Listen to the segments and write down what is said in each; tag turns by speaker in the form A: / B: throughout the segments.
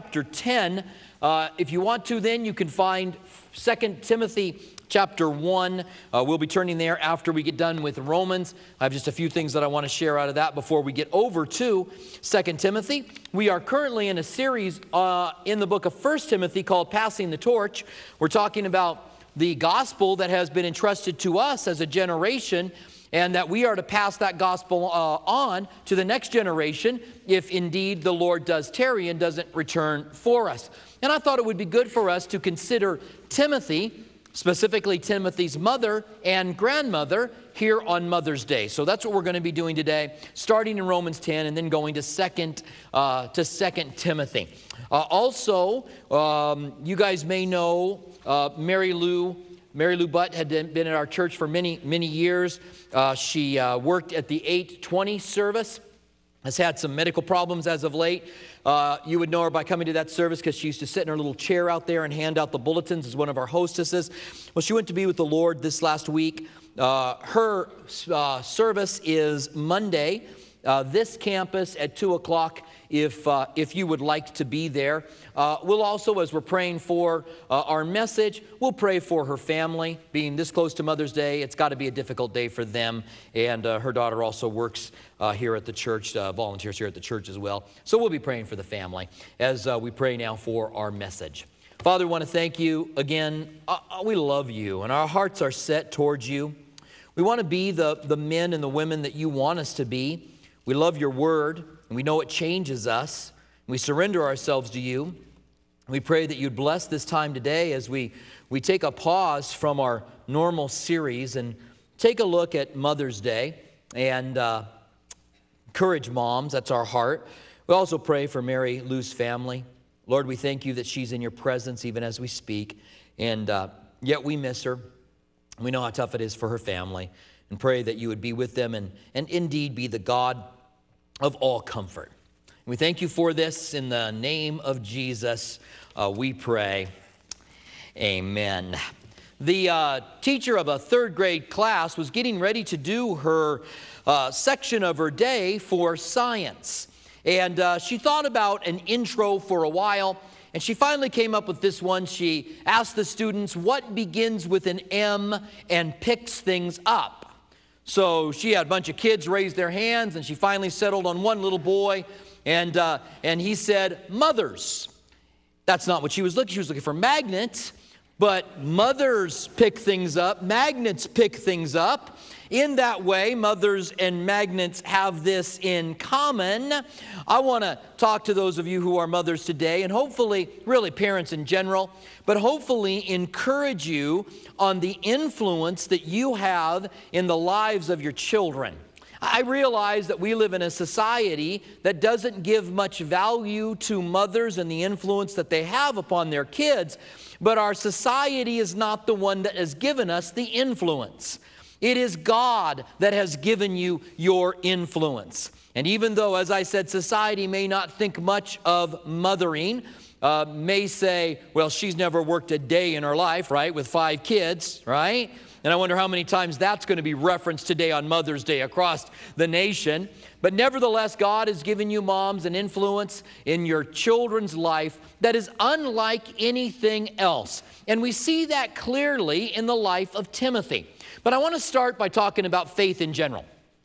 A: chapter 10. If you want to, then you can find 2 Timothy chapter 1. We'll be turning there after we get done with Romans. I have just a few things that I want to share out of that before we get over to 2 Timothy. We are currently in a series in the book of 1 Timothy called Passing the Torch. We're talking about the gospel that has been entrusted to us as a generation, and that we are to pass that gospel on to the next generation if indeed the Lord does tarry and doesn't return for us. And I thought it would be good for us to consider Timothy, specifically Timothy's mother and grandmother, here on Mother's Day. So that's what we're going to be doing today, starting in Romans 10 and then going to 2 Timothy. Also, you guys may know Mary Lou Butt had been at our church for many, many years. She worked at the 8:20 service, has had some medical problems as of late. You would know her by coming to that service because she used to sit in her little chair out there and hand out the bulletins as one of our hostesses. Well, she went to be with the Lord this last week. Her service is Monday, this campus at 2 o'clock. If you would like to be there. We'll also, as we're praying for our message, we'll pray for her family. Being this close to Mother's Day, it's got to be a difficult day for them. And her daughter also works here at the church, volunteers here at the church as well. So we'll be praying for the family as we pray now for our message. Father, we want to thank you again. We love you, and our hearts are set towards you. We want to be the men and the women that you want us to be. We love your word. And we know it changes us. We surrender ourselves to you. We pray that you'd bless this time today as we take a pause from our normal series and take a look at Mother's Day and encourage moms. That's our heart. We also pray for Mary Lou's family. Lord, we thank you that she's in your presence even as we speak. And yet we miss her. We know how tough it is for her family. And pray that you would be with them and indeed be the God of all comfort. We thank you for this. In the name of Jesus, we pray. Amen. The teacher of a third grade class was getting ready to do her section of her day for science. And she thought about an intro for a while, and she finally came up with this one. She asked the students, what begins with an M and picks things up? So she had a bunch of kids raise their hands, and she finally settled on one little boy, and he said, mothers. That's not what she was looking. She was looking for magnets, but mothers pick things up. Magnets pick things up. In that way, mothers and magnets have this in common. I want to talk to those of you who are mothers today, and hopefully, really parents in general, but hopefully encourage you on the influence that you have in the lives of your children. I realize that we live in a society that doesn't give much value to mothers and the influence that they have upon their kids, but our society is not the one that has given us the influence. It is God that has given you your influence. And even though, as I said, society may not think much of mothering, may say, well, she's never worked a day in her life, right, with 5 kids, right? And I wonder how many times that's going to be referenced today on Mother's Day across the nation. But nevertheless, God has given you moms an influence in your children's life that is unlike anything else. And we see that clearly in the life of Timothy. But I want to start by talking about faith in general.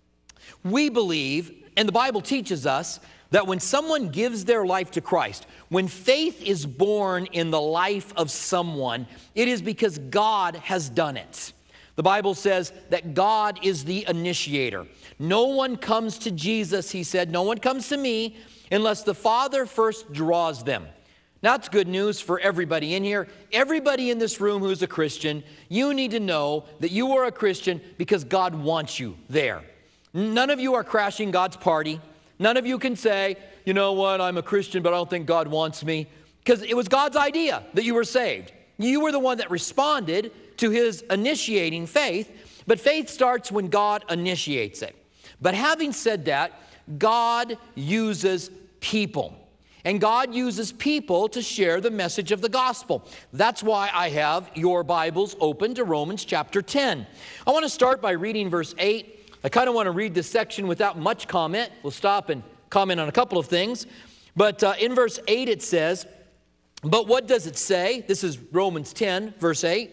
A: We believe, and the Bible teaches us, that when someone gives their life to Christ, when faith is born in the life of someone, it is because God has done it. The Bible says that God is the initiator. No one comes to Jesus, he said, no one comes to me unless the Father first draws them. Now, that's good news for everybody in here. Everybody in this room who's a Christian, you need to know that you are a Christian because God wants you there. None of you are crashing God's party. None of you can say, you know what, I'm a Christian, but I don't think God wants me. Because it was God's idea that you were saved. You were the one that responded to his initiating faith, but faith starts when God initiates it. But having said that, God uses people. And God uses people to share the message of the gospel. That's why I have your Bibles open to Romans chapter 10. I want to start by reading verse 8. I kind of want to read this section without much comment. We'll stop and comment on a couple of things. But in verse 8 it says, but what does it say? This is Romans 10, verse 8.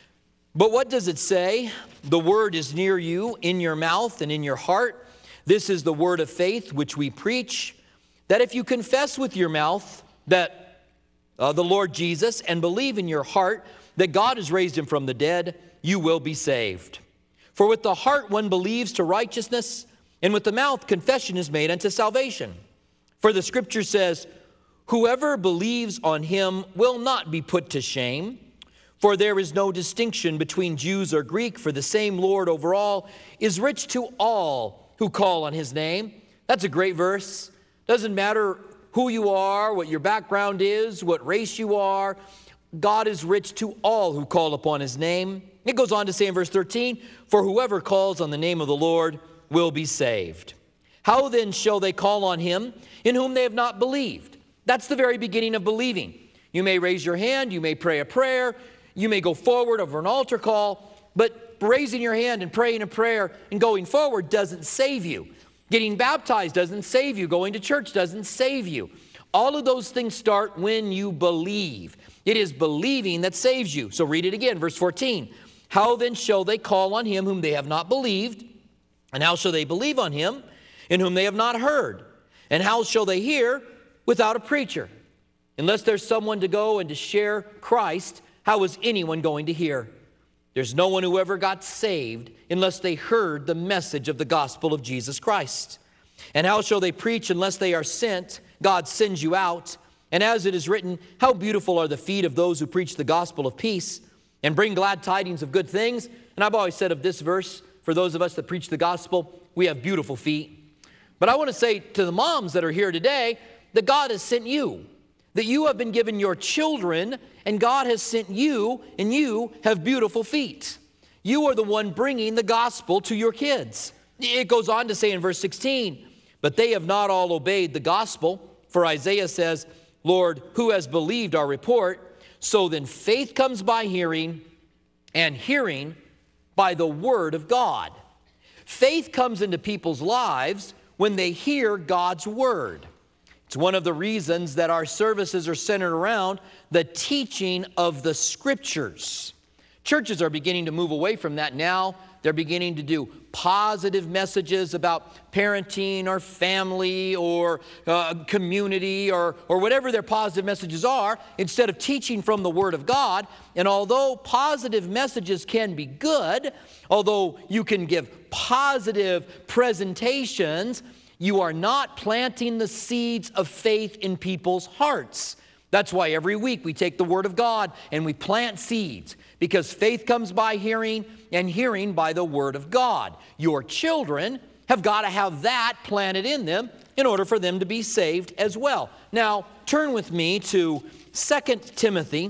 A: But what does it say? The word is near you, in your mouth and in your heart. This is the word of faith which we preach, that if you confess with your mouth that the Lord Jesus and believe in your heart that God has raised him from the dead, you will be saved. For with the heart one believes to righteousness, and with the mouth confession is made unto salvation. For the scripture says, whoever believes on him will not be put to shame. For there is no distinction between Jews or Greek, for the same Lord over all is rich to all who call on his name. That's a great verse. Doesn't matter who you are, what your background is, what race you are. God is rich to all who call upon his name. It goes on to say in verse 13, for whoever calls on the name of the Lord will be saved. How then shall they call on him in whom they have not believed? That's the very beginning of believing. You may raise your hand, you may pray a prayer, you may go forward over an altar call, but raising your hand and praying a prayer and going forward doesn't save you. Getting baptized doesn't save you. Going to church doesn't save you. All of those things start when you believe. It is believing that saves you. So read it again, verse 14. How then shall they call on him whom they have not believed? And how shall they believe on him in whom they have not heard? And how shall they hear without a preacher? Unless there's someone to go and to share Christ, how is anyone going to hear? There's no one who ever got saved unless they heard the message of the gospel of Jesus Christ. And how shall they preach unless they are sent? God sends you out. And as it is written, how beautiful are the feet of those who preach the gospel of peace and bring glad tidings of good things. And I've always said of this verse, for those of us that preach the gospel, we have beautiful feet. But I want to say to the moms that are here today that God has sent you, that you have been given your children, and God has sent you, and you have beautiful feet. You are the one bringing the gospel to your kids. It goes on to say in verse 16, but they have not all obeyed the gospel. For Isaiah says, Lord, who has believed our report? So then faith comes by hearing, and hearing by the word of God. Faith comes into people's lives when they hear God's word. It's one of the reasons that our services are centered around the teaching of the scriptures. Churches are beginning to move away from that now. They're beginning to do positive messages about parenting or family or community or whatever their positive messages are, instead of teaching from the Word of God. And although positive messages can be good, although you can give positive presentations, you are not planting the seeds of faith in people's hearts. That's why every week we take the Word of God and we plant seeds, because faith comes by hearing, and hearing by the Word of God. Your children have got to have that planted in them in order for them to be saved as well. Now, turn with me to 2 Timothy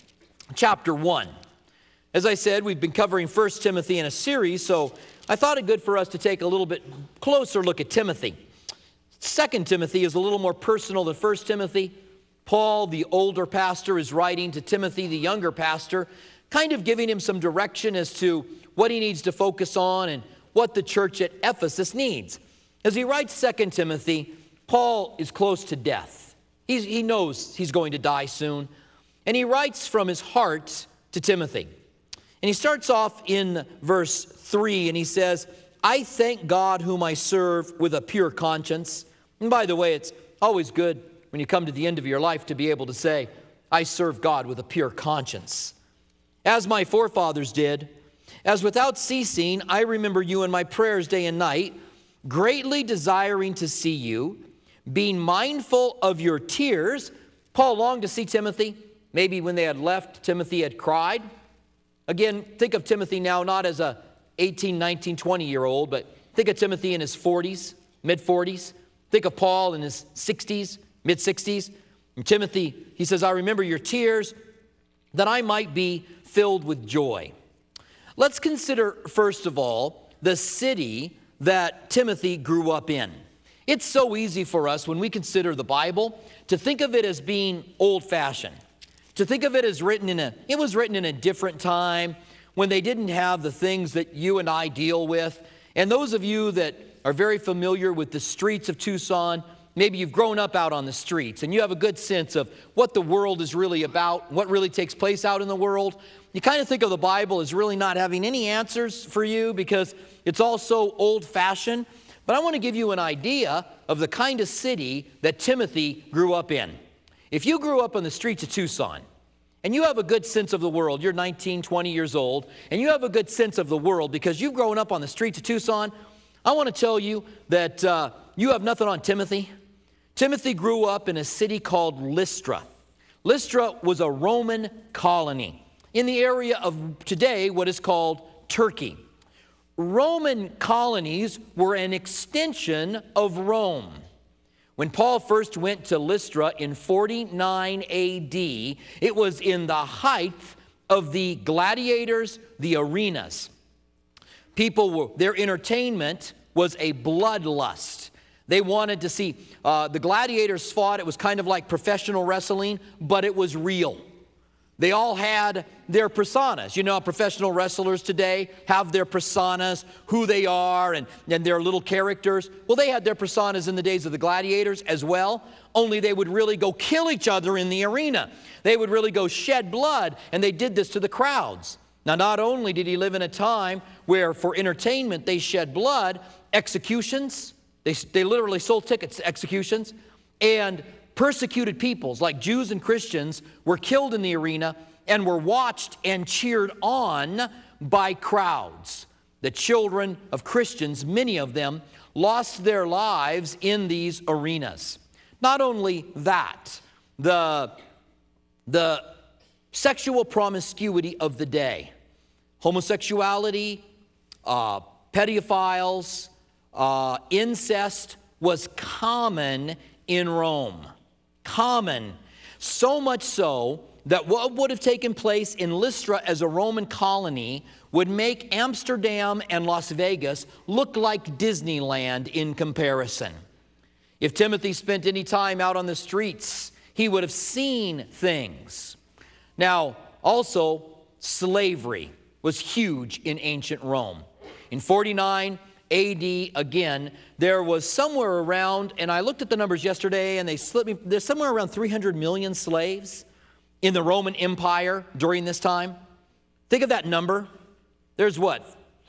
A: chapter 1. As I said, we've been covering 1 Timothy in a series, so I thought it good for us to take a little bit closer look at Timothy. 2 Timothy is a little more personal than 1 Timothy. Paul, the older pastor, is writing to Timothy, the younger pastor, kind of giving him some direction as to what he needs to focus on and what the church at Ephesus needs. As he writes 2 Timothy, Paul is close to death. He knows he's going to die soon. And he writes from his heart to Timothy. And he starts off in verse 3, and he says, I thank God whom I serve with a pure conscience. And by the way, it's always good when you come to the end of your life to be able to say, I serve God with a pure conscience. As my forefathers did, as without ceasing I remember you in my prayers day and night, greatly desiring to see you, being mindful of your tears. Paul longed to see Timothy. Maybe when they had left, Timothy had cried. Again, think of Timothy now not as a 18, 19, 20-year-old, but think of Timothy in his 40s, mid-40s. Think of Paul in his 60s, mid-60s. And Timothy, he says, I remember your tears, that I might be filled with joy. Let's consider, first of all, the city that Timothy grew up in. It's so easy for us when we consider the Bible to think of it as being old-fashioned, to think of it as it was written in a different time when they didn't have the things that you and I deal with. And those of you that are very familiar with the streets of Tucson, maybe you've grown up out on the streets and you have a good sense of what the world is really about, what really takes place out in the world. You kind of think of the Bible as really not having any answers for you because it's all so old-fashioned. But I want to give you an idea of the kind of city that Timothy grew up in. If you grew up on the streets of Tucson, and you have a good sense of the world, you're 19, 20 years old, and you have a good sense of the world because you've grown up on the streets of Tucson, I want to tell you that you have nothing on Timothy. Timothy grew up in a city called Lystra. Lystra was a Roman colony in the area of today what is called Turkey. Roman colonies were an extension of Rome. When Paul first went to Lystra in 49 A.D., it was in the height of the gladiators, the arenas. Their entertainment was a bloodlust. They wanted to see, the gladiators fought, it was kind of like professional wrestling, but it was real. They all had their personas. You know, professional wrestlers today have their personas, who they are, and their little characters. Well, they had their personas in the days of the gladiators as well, only they would really go kill each other in the arena. They would really go shed blood, and they did this to the crowds. Now, not only did he live in a time where for entertainment they shed blood, executions, they literally sold tickets to executions, and persecuted peoples like Jews and Christians were killed in the arena and were watched and cheered on by crowds. The children of Christians, many of them, lost their lives in these arenas. Not only that, the sexual promiscuity of the day, homosexuality, pedophiles, incest was common in Rome. Common. So much so that what would have taken place in Lystra as a Roman colony would make Amsterdam and Las Vegas look like Disneyland in comparison. If Timothy spent any time out on the streets, he would have seen things. Now, also, slavery was huge in ancient Rome. In 49 A.D., again, there was somewhere around, and I looked at the numbers yesterday and they slipped me, there's somewhere around 300 million slaves in the Roman Empire during this time. Think of that number. There's what,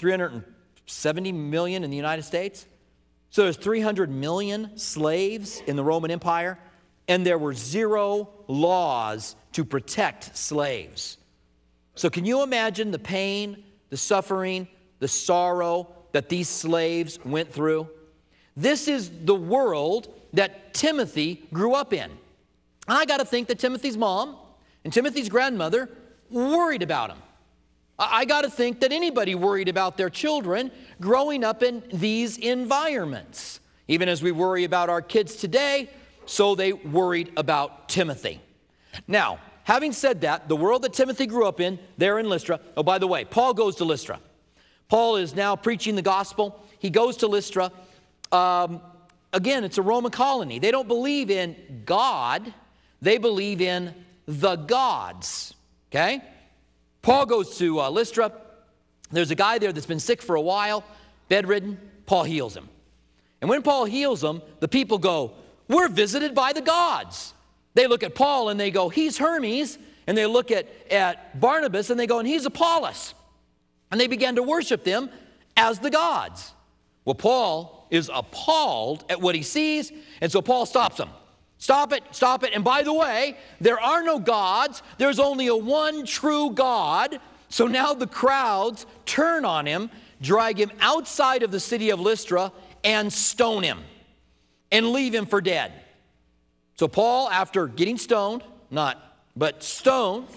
A: 370 million in the United States? So there's 300 million slaves in the Roman Empire, and there were 0 laws to protect slaves. So can you imagine the pain, the suffering, the sorrow that these slaves went through? This is the world that Timothy grew up in. I got to think that Timothy's mom and Timothy's grandmother worried about him. I got to think that anybody worried about their children growing up in these environments. Even as we worry about our kids today, so they worried about Timothy. Now, having said that, the world that Timothy grew up in, there in Lystra, oh, by the way, Paul goes to Lystra. Paul is now preaching the gospel. He goes to Lystra. Again, it's a Roman colony. They don't believe in God. They believe in the gods. Okay? Paul goes to Lystra. There's a guy there that's been sick for a while, bedridden. Paul heals him. And when Paul heals him, the people go, "We're visited by the gods." They look at Paul and they go, "He's Hermes." And they look at Barnabas and they go, "And he's Apollos." And they began to worship them as the gods. Well, Paul is appalled at what he sees, and so Paul stops him. Stop it, stop it. And by the way, there are no gods. There's only a one true God. So now the crowds turn on him, drag him outside of the city of Lystra, and stone him and leave him for dead. So Paul, after getting stoned, stoned,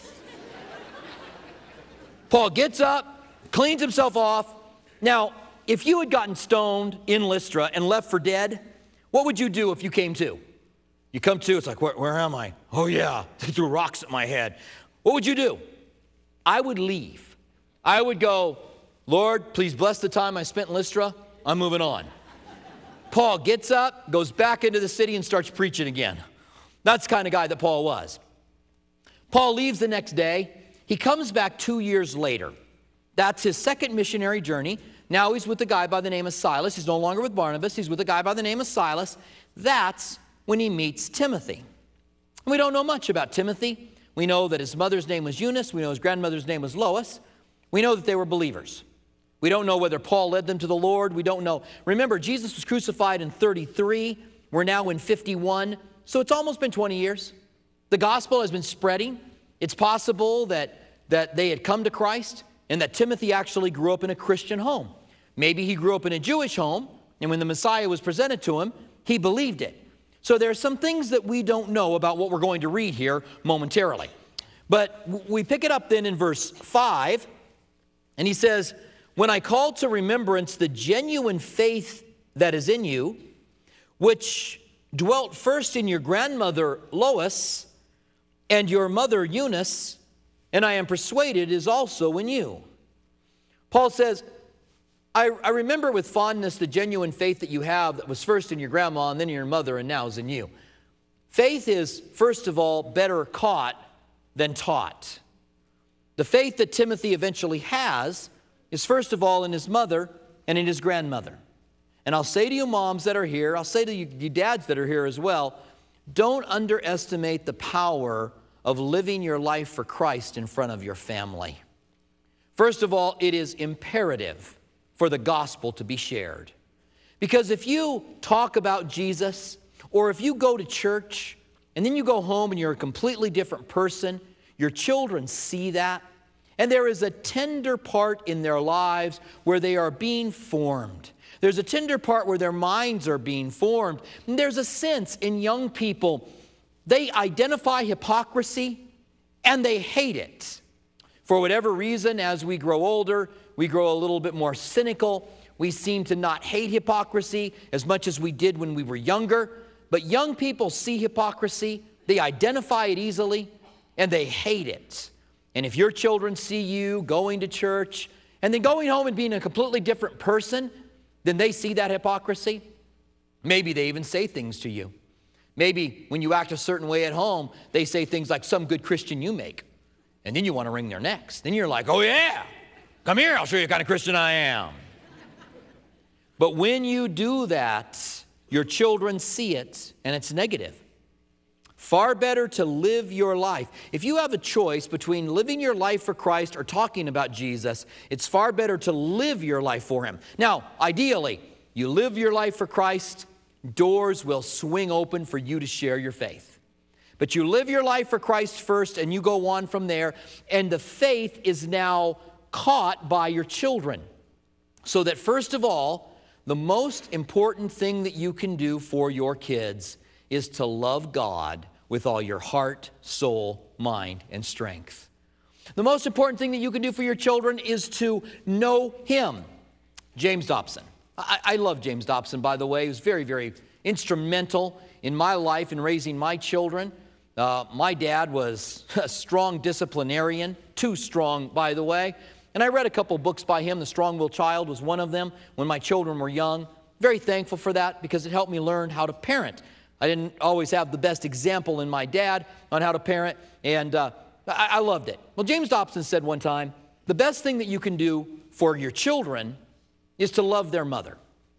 A: Paul gets up, cleans himself off. Now, if you had gotten stoned in Lystra and left for dead, what would you do if you came to? You come to, it's like, where am I? Oh yeah, they threw rocks at my head. What would you do? I would leave. I would go, "Lord, please bless the time I spent in Lystra. I'm moving on." Paul gets up, goes back into the city, and starts preaching again. That's the kind of guy that Paul was. Paul leaves the next day. He comes back 2 years later. That's his second missionary journey. Now he's with a guy by the name of Silas. He's no longer with Barnabas. He's with a guy by the name of Silas. That's when he meets Timothy. And we don't know much about Timothy. We know that his mother's name was Eunice. We know his grandmother's name was Lois. We know that they were believers. We don't know whether Paul led them to the Lord. We don't know. Remember, Jesus was crucified in 33. We're now in 51. So it's almost been 20 years. The gospel has been spreading. It's possible that they had come to Christ and that Timothy actually grew up in a Christian home. Maybe he grew up in a Jewish home, and when the Messiah was presented to him, he believed it. So there are some things that we don't know about what we're going to read here momentarily. But we pick it up then in verse 5, and he says, when I call to remembrance the genuine faith that is in you, which dwelt first in your grandmother Lois and your mother Eunice, and I am persuaded is also in you. Paul says, I remember with fondness the genuine faith that you have that was first in your grandma and then in your mother and now is in you. Faith is, first of all, better caught than taught. The faith that Timothy eventually has is, first of all, in his mother and in his grandmother. And I'll say to you moms that are here, I'll say to you dads that are here as well, don't underestimate the power of living your life for Christ in front of your family. First of all, it is imperative for the gospel to be shared. Because if you talk about Jesus, or if you go to church, and then you go home and you're a completely different person, your children see that, and there is a tender part in their lives where they are being formed. There's a tender part where their minds are being formed. And there's a sense in young people, they identify hypocrisy and they hate it. For whatever reason, as we grow older, we grow a little bit more cynical. We seem to not hate hypocrisy as much as we did when we were younger. But young people see hypocrisy, they identify it easily, and they hate it. And if your children see you going to church and then going home and being a completely different person, then they see that hypocrisy. Maybe they even say things to you. Maybe when you act a certain way at home, they say things like, some good Christian you make. And then you want to wring their necks. Then you're like, oh yeah, come here, I'll show you what kind of Christian I am. But when you do that, your children see it and it's negative. Far better to live your life. If you have a choice between living your life for Christ or talking about Jesus, it's far better to live your life for Him. Now, ideally, you live your life for Christ, doors will swing open for you to share your faith. But you live your life for Christ first and you go on from there, and the faith is now caught by your children. So that first of all, the most important thing that you can do for your kids is to love God with all your heart, soul, mind, and strength. The most important thing that you can do for your children is to know Him. James Dobson. I love James Dobson, by the way. He was very, very instrumental in my life in raising my children. My dad was a strong disciplinarian, too strong, by the way. And I read a couple books by him. The Strong-Willed Child was one of them when my children were young. Very thankful for that because it helped me learn how to parent. I didn't always have the best example in my dad on how to parent, and I loved it. Well, James Dobson said one time, the best thing that you can do for your children is to love their mother.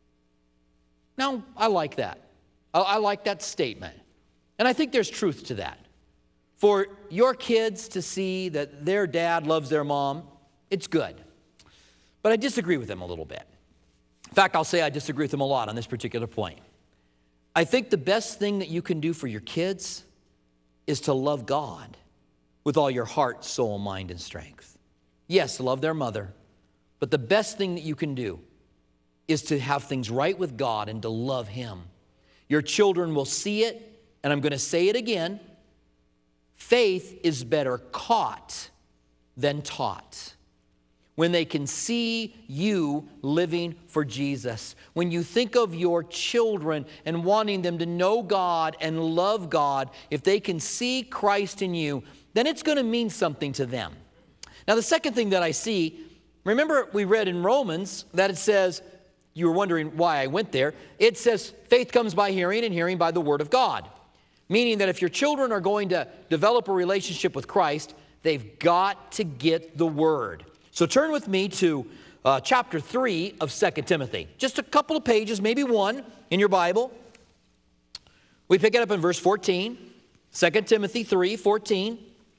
A: Now, I like that. I like that statement. And I think there's truth to that. For your kids to see that their dad loves their mom, it's good. But I disagree with them a little bit. In fact, I'll say I disagree with them a lot on this particular point. I think the best thing that you can do for your kids is to love God with all your heart, soul, mind, and strength. Yes, love their mother, but the best thing that you can do is to have things right with God and to love Him. Your children will see it, and I'm going to say it again. Faith is better caught than taught. When they can see you living for Jesus. When you think of your children and wanting them to know God and love God, if they can see Christ in you, then it's going to mean something to them. Now, the second thing that I see, remember we read in Romans that it says, you were wondering why I went there, it says faith comes by hearing and hearing by the Word of God. Meaning that if your children are going to develop a relationship with Christ, they've got to get the Word. So turn with me to chapter 3 of 2 Timothy. Just a couple of pages, maybe one in your Bible. We pick it up in verse 14, 2 Timothy 3:14.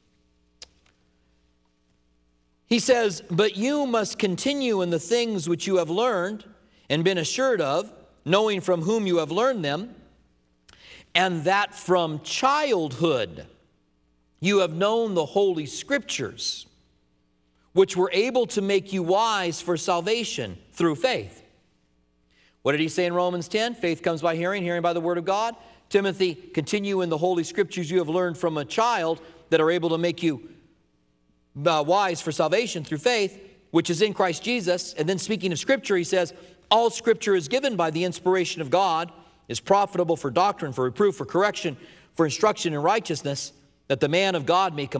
A: He says, "But you must continue in the things which you have learned and been assured of, knowing from whom you have learned them, and that from childhood you have known the Holy Scriptures, which were able to make you wise for salvation through faith." What did he say in Romans 10? Faith comes by hearing, hearing by the word of God. Timothy, continue in the Holy Scriptures you have learned from a child that are able to make you wise for salvation through faith, which is in Christ Jesus. And then speaking of Scripture, he says, all Scripture is given by the inspiration of God, is profitable for doctrine, for reproof, for correction, for instruction in righteousness, that the man of God may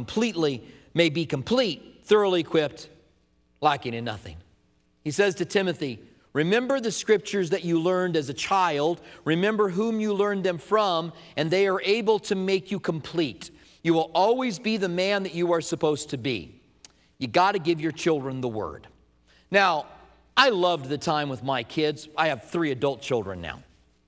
A: be complete, thoroughly equipped, lacking in nothing. He says to Timothy, remember the Scriptures that you learned as a child. Remember whom you learned them from, and they are able to make you complete. You will always be the man that you are supposed to be. You got to give your children the Word. Now, I loved the time with my kids. I have 3 adult children now.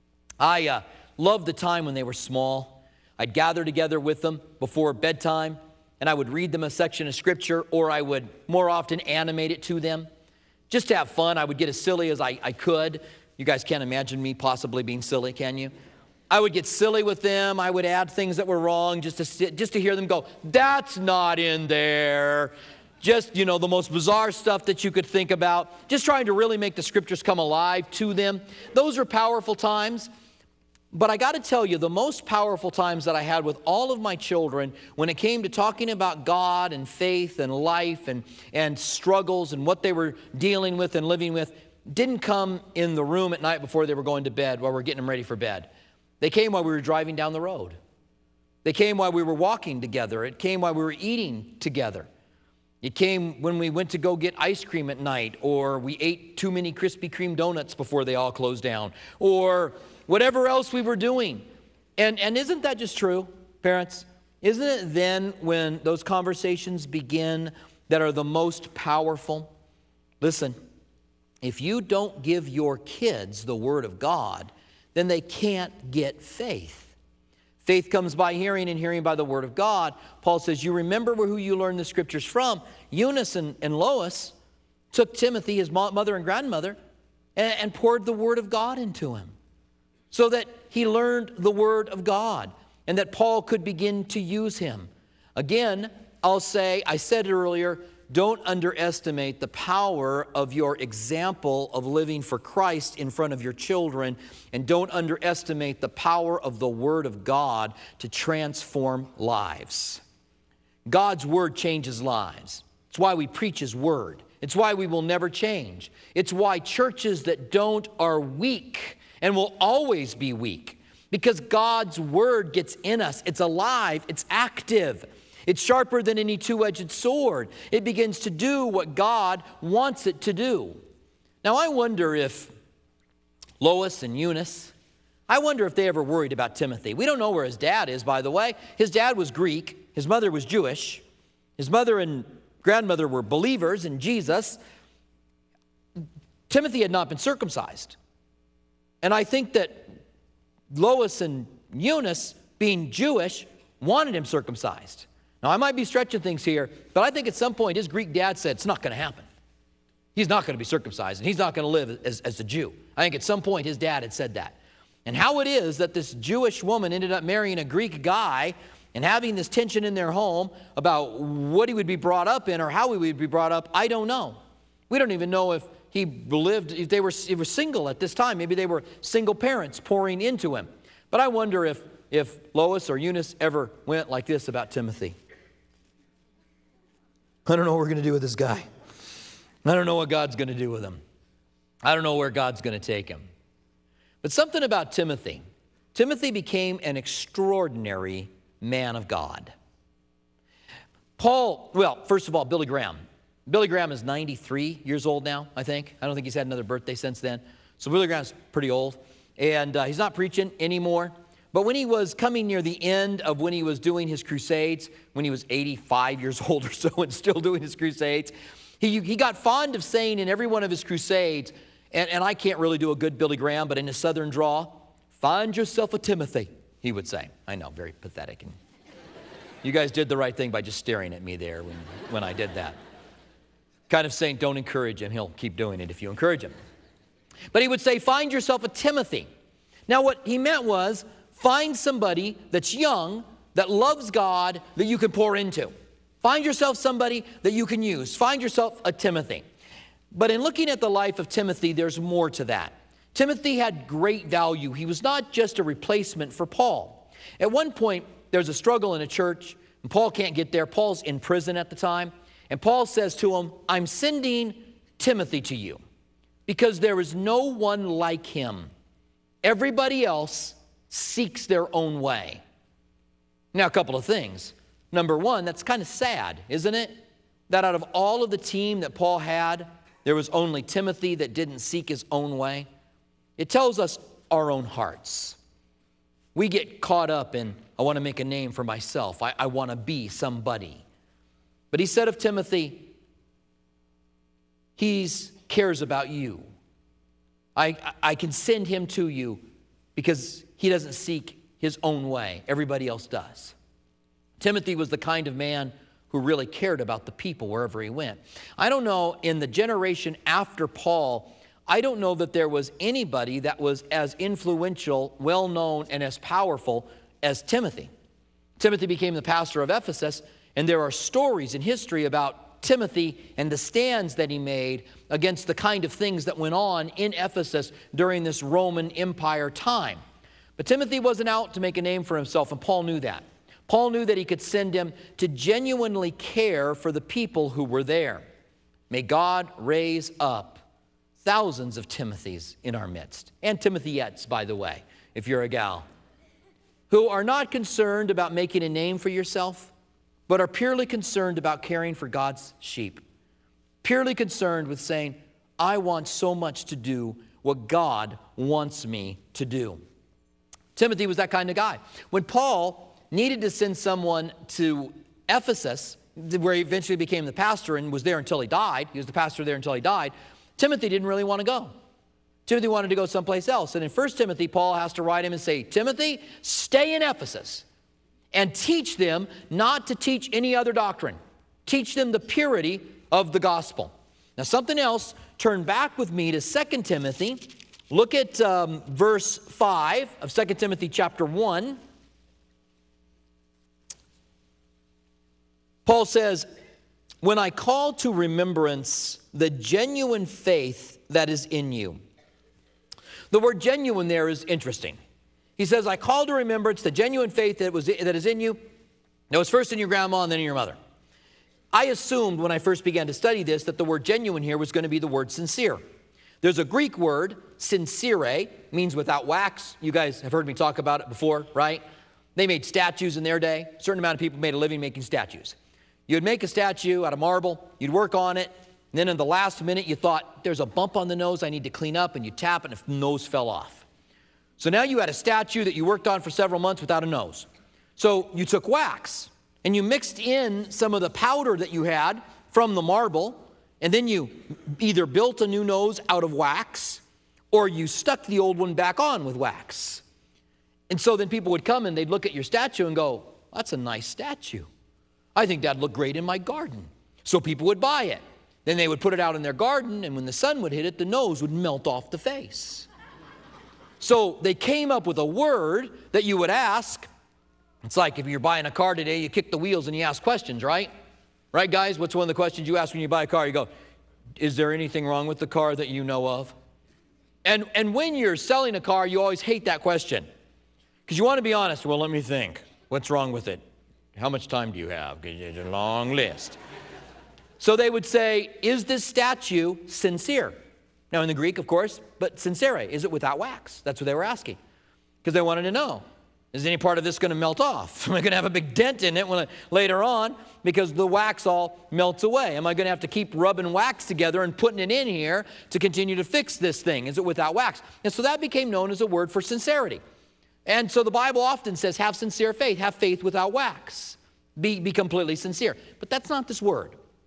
A: I loved the time when they were small. I'd gather together with them before bedtime, and I would read them a section of Scripture, or I would more often animate it to them. Just to have fun, I would get as silly as I could. You guys can't imagine me possibly being silly, can you? I would get silly with them. I would add things that were wrong just to hear them go, that's not in there. Just, the most bizarre stuff that you could think about. Just trying to really make the Scriptures come alive to them. Those are powerful times. But I got to tell you, the most powerful times that I had with all of my children when it came to talking about God and faith and life and struggles and what they were dealing with and living with didn't come in the room at night before they were going to bed while we're getting them ready for bed. They came while we were driving down the road. They came while we were walking together. It came while we were eating together. It came when we went to go get ice cream at night, or we ate too many Krispy Kreme donuts before they all closed down, or whatever else we were doing. And isn't that just true, parents? Isn't it then when those conversations begin that are the most powerful? Listen, if you don't give your kids the Word of God, then they can't get faith. Faith comes by hearing, and hearing by the Word of God. Paul says, you remember who you learned the Scriptures from. Eunice and Lois took Timothy, his mother and grandmother, and poured the Word of God into him, so that he learned the Word of God and that Paul could begin to use him. Again, I'll say, I said it earlier, don't underestimate the power of your example of living for Christ in front of your children, and don't underestimate the power of the Word of God to transform lives. God's Word changes lives. It's why we preach His Word. It's why we will never change. It's why churches that don't are weak and will always be weak, because God's Word gets in us. It's alive. It's active. It's sharper than any two-edged sword. It begins to do what God wants it to do. Now, I wonder if Lois and Eunice, I wonder if they ever worried about Timothy. We don't know where his dad is, by the way. His dad was Greek. His mother was Jewish. His mother and grandmother were believers in Jesus. Timothy had not been circumcised. And I think that Lois and Eunice, being Jewish, wanted him circumcised. Now, I might be stretching things here, but I think at some point his Greek dad said, it's not going to happen. He's not going to be circumcised, and he's not going to live as a Jew. I think at some point his dad had said that. And how it is that this Jewish woman ended up marrying a Greek guy and having this tension in their home about what he would be brought up in or how he would be brought up, I don't know. We don't even know if he lived, if they were single at this time. Maybe they were single parents pouring into him. But I wonder if Lois or Eunice ever went like this about Timothy. I don't know what we're going to do with this guy. I don't know what God's going to do with him. I don't know where God's going to take him. But something about Timothy. Timothy became an extraordinary man of God. First of all, Billy Graham. Billy Graham is 93 years old now, I think. I don't think he's had another birthday since then. So Billy Graham's pretty old. And he's not preaching anymore. But when he was coming near the end of when he was doing his crusades, when he was 85 years old or so and still doing his crusades, He got fond of saying in every one of his crusades, and I can't really do a good Billy Graham, but in his southern drawl, find yourself a Timothy, he would say. I know, very pathetic. And you guys did the right thing by just staring at me there when I did that. Kind of saying, don't encourage him. He'll keep doing it if you encourage him. But he would say, find yourself a Timothy. Now what he meant was, find somebody that's young, that loves God, that you can pour into. Find yourself somebody that you can use. Find yourself a Timothy. But in looking at the life of Timothy, there's more to that. Timothy had great value. He was not just a replacement for Paul. At one point, there's a struggle in a church, and Paul can't get there. Paul's in prison at the time. And Paul says to him, I'm sending Timothy to you because there is no one like him. Everybody else seeks their own way. Now, a couple of things. Number one, that's kind of sad, isn't it? That out of all of the team that Paul had, there was only Timothy that didn't seek his own way. It tells us our own hearts. We get caught up in, I want to make a name for myself. I want to be somebody. But he said of Timothy, he cares about you. I can send him to you because he doesn't seek his own way. Everybody else does. Timothy was the kind of man who really cared about the people wherever he went. I don't know, in the generation after Paul, I don't know that there was anybody that was as influential, well-known, and as powerful as Timothy. Timothy became the pastor of Ephesus, and there are stories in history about Timothy and the stands that he made against the kind of things that went on in Ephesus during this Roman Empire time. But Timothy wasn't out to make a name for himself, and Paul knew that. Paul knew that he could send him to genuinely care for the people who were there. May God raise up thousands of Timothys in our midst, and Timothyets, by the way, if you're a gal, who are not concerned about making a name for yourself, but are purely concerned about caring for God's sheep. Purely concerned with saying, I want so much to do what God wants me to do. Timothy was that kind of guy. When Paul needed to send someone to Ephesus, where he eventually became the pastor and was there until he died, he was the pastor there until he died, Timothy didn't really want to go. Timothy wanted to go someplace else. And in 1 Timothy, Paul has to write him and say, Timothy, stay in Ephesus and teach them not to teach any other doctrine. Teach them the purity of the gospel. Now, something else, turn back with me to 2 Timothy. Look at verse 5 of 2 Timothy chapter 1. Paul says, when I call to remembrance the genuine faith that is in you. The word genuine there is interesting. He says, I call to remembrance the genuine faith that is in you. That was first in your grandma and then in your mother. I assumed when I first began to study this that the word genuine here was going to be the word sincere. There's a Greek word, sincere, means without wax. You guys have heard me talk about it before, right? They made statues in their day. A certain amount of people made a living making statues. You would make a statue out of marble, you'd work on it, and then in the last minute you thought, there's a bump on the nose I need to clean up, and you tap it and the nose fell off. So now you had a statue that you worked on for several months without a nose. So you took wax, and you mixed in some of the powder that you had from the marble, and then you either built a new nose out of wax, or you stuck the old one back on with wax. And so then people would come and they'd look at your statue and go, that's a nice statue. I think that'd look great in my garden. So people would buy it. Then they would put it out in their garden, and when the sun would hit it, the nose would melt off the face. So they came up with a word that you would ask. It's like if you're buying a car today, you kick the wheels and you ask questions, right? Right, guys? What's one of the questions you ask when you buy a car? You go, is there anything wrong with the car that you know of? And when you're selling a car, you always hate that question. Because you want to be honest. Well, let me think. What's wrong with it? How much time do you have? Because it's a long list. So they would say, is this statue sincere? Now in the Greek, of course, but sincere, is it without wax? That's what they were asking. Because they wanted to know, is any part of this going to melt off? Am I going to have a big dent in it later on because the wax all melts away? Am I going to have to keep rubbing wax together and putting it in here to continue to fix this thing? Is it without wax? And so that became known as a word for sincerity. And so the Bible often says, have sincere faith, have faith without wax. Be completely sincere. But that's not this word.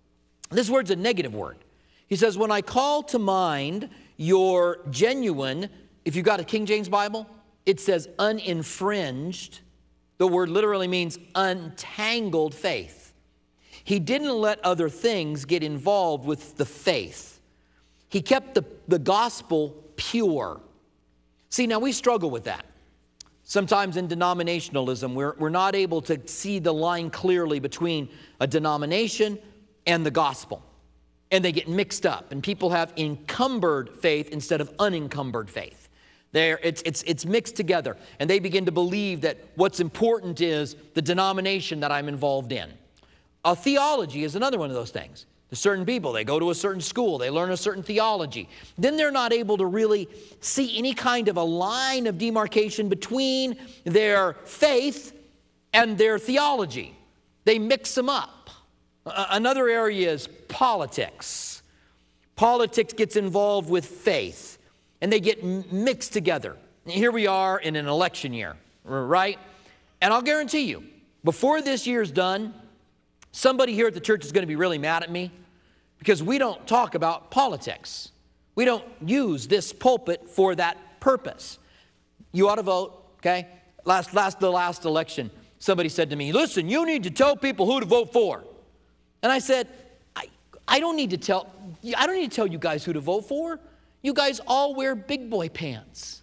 A: This word's a negative word. He says, when I call to mind your genuine, if you've got a King James Bible, it says uninfringed. The word literally means untangled faith. He didn't let other things get involved with the faith. He kept the gospel pure. See, now we struggle with that. Sometimes in denominationalism, we're not able to see the line clearly between a denomination and the gospel. And they get mixed up, and people have encumbered faith instead of unencumbered faith. It's mixed together, and they begin to believe that what's important is the denomination that I'm involved in. A theology is another one of those things. There's certain people, they go to a certain school, they learn a certain theology. Then they're not able to really see any kind of a line of demarcation between their faith and their theology. They mix them up. Another area is politics. Politics gets involved with faith, and they get mixed together. Here we are in an election year, right? And I'll guarantee you, before this year's done, somebody here at the church is going to be really mad at me because we don't talk about politics. We don't use this pulpit for that purpose. You ought to vote, okay? The last election, somebody said to me, listen, you need to tell people who to vote for. And I said, I don't need to tell you guys who to vote for. You guys all wear big boy pants.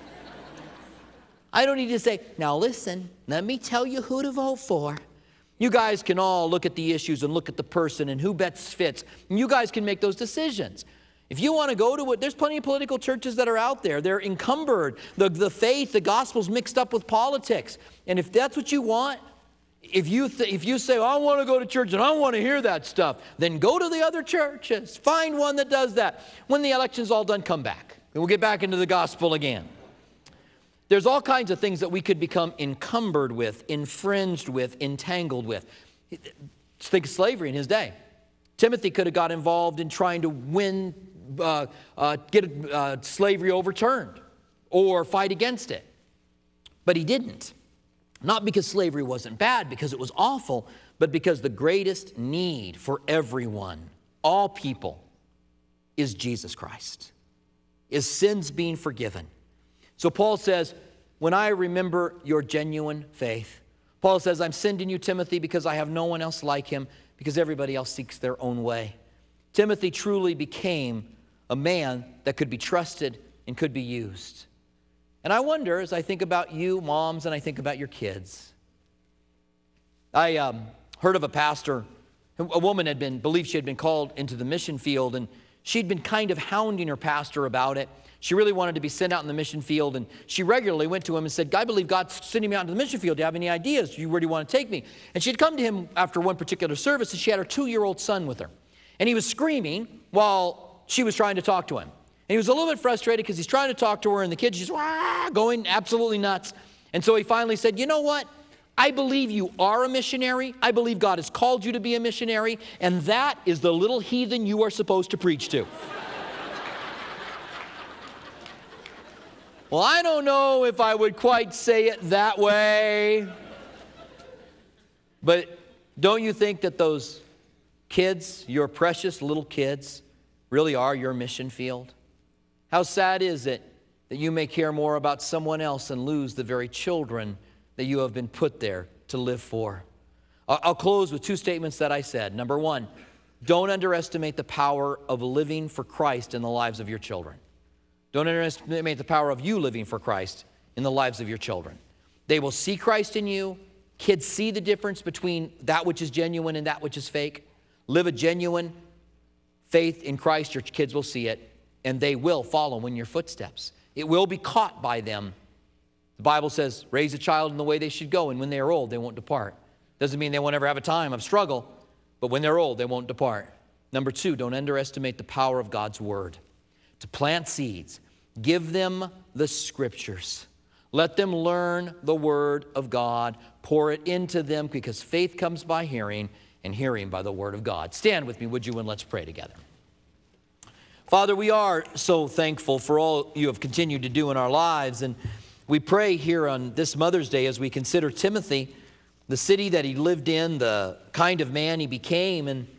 A: I don't need to say, now listen, let me tell you who to vote for. You guys can all look at the issues and look at the person and who best fits. And you guys can make those decisions. If you want to go to it, there's plenty of political churches that are out there. They're encumbered. The faith, the gospel's mixed up with politics. And if that's what you want, if you say, I want to go to church and I want to hear that stuff, then go to the other churches. Find one that does that. When the election's all done, come back. And we'll get back into the gospel again. There's all kinds of things that we could become encumbered with, infringed with, entangled with. Think of slavery in his day. Timothy could have got involved in trying to get slavery overturned or fight against it. But he didn't. Not because slavery wasn't bad, because it was awful, but because the greatest need for everyone, all people, is Jesus Christ. Is sins being forgiven. So Paul says, when I remember your genuine faith, Paul says, I'm sending you Timothy because I have no one else like him, because everybody else seeks their own way. Timothy truly became a man that could be trusted and could be used. And I wonder, as I think about you, moms, and I think about your kids, I heard of a pastor, a woman believed she had been called into the mission field, and she'd been kind of hounding her pastor about it. She really wanted to be sent out in the mission field, and she regularly went to him and said, I believe God's sending me out into the mission field. Do you have any ideas? Where do you want to take me? And she'd come to him after one particular service, and she had her 2-year-old son with her. And he was screaming while she was trying to talk to him. And he was a little bit frustrated because he's trying to talk to her, and the kid's just going absolutely nuts. And so he finally said, you know what? I believe you are a missionary. I believe God has called you to be a missionary, and that is the little heathen you are supposed to preach to. Well, I don't know if I would quite say it that way. But don't you think that those kids, your precious little kids, really are your mission field? How sad is it that you may care more about someone else and lose the very children that you have been put there to live for? I'll close with 2 statements that I said. Number 1, don't underestimate the power of living for Christ in the lives of your children. Don't underestimate the power of you living for Christ in the lives of your children. They will see Christ in you. Kids see the difference between that which is genuine and that which is fake. Live a genuine faith in Christ, your kids will see it, and they will follow in your footsteps. It will be caught by them. The Bible says, raise a child in the way they should go, and when they are old, they won't depart. Doesn't mean they won't ever have a time of struggle, but when they're old, they won't depart. Number 2, don't underestimate the power of God's word. To plant seeds, give them the scriptures. Let them learn the word of God. Pour it into them, because faith comes by hearing, and hearing by the word of God. Stand with me, would you, and let's pray together. Father, we are so thankful for all you have continued to do in our lives, and we pray here on this Mother's Day as we consider Timothy, the city that he lived in, the kind of man he became, and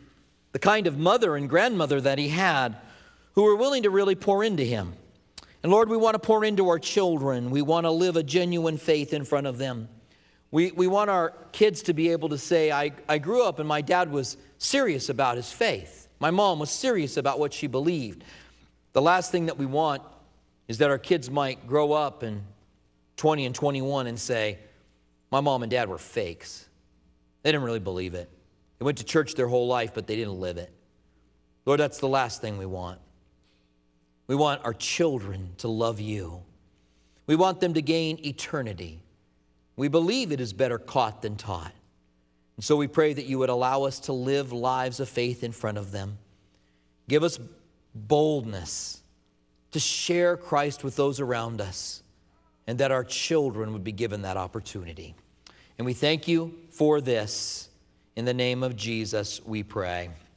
A: the kind of mother and grandmother that he had who were willing to really pour into him. And Lord, we want to pour into our children. We want to live a genuine faith in front of them. We want our kids to be able to say, I grew up and my dad was serious about his faith. My mom was serious about what she believed. The last thing that we want is that our kids might grow up in 20 and 21 and say, my mom and dad were fakes. They didn't really believe it. They went to church their whole life, but they didn't live it. Lord, that's the last thing we want. We want our children to love you. We want them to gain eternity. We believe it is better caught than taught. And so we pray that you would allow us to live lives of faith in front of them. Give us boldness to share Christ with those around us, and that our children would be given that opportunity. And we thank you for this. In the name of Jesus, we pray.